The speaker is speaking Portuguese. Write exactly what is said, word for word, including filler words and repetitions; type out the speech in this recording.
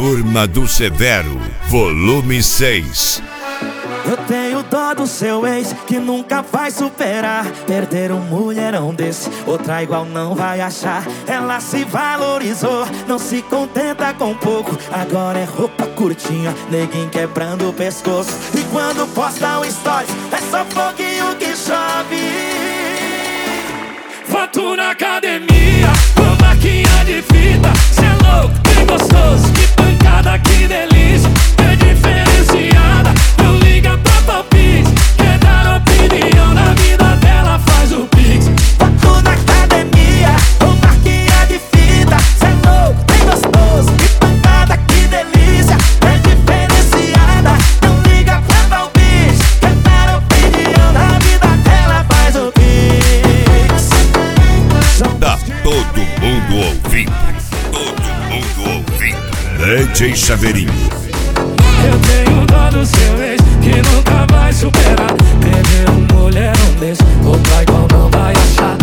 Turma do Severo, volume seis. Eu tenho dó do seu ex, que nunca vai superar. Perder um mulherão desse, outra igual não vai achar. Ela se valorizou, não se contenta com pouco. Agora é roupa curtinha, neguinho quebrando o pescoço. E quando posta um story, é só foguinho que chove. Foto na academia, com marquinha de fita. Cê é louco, que gostoso, que pancada, que delícia. É diferenciada, não liga pra palpite. Quer dar opinião na vida dela, faz o pix. Foto na academia, com marquinha de fita. Cê é louco, que gostoso, que pancada, que delícia. É diferenciada, não liga pra palpite. Quer dar opinião na vida dela, faz o pix. Tá todo mundo ouvindo, todo mundo ouvindo. D J Chaveirinho. Eu tenho dó do seu ex, que nunca vai superar. Perder um mulherão desse, outra igual não vai achar.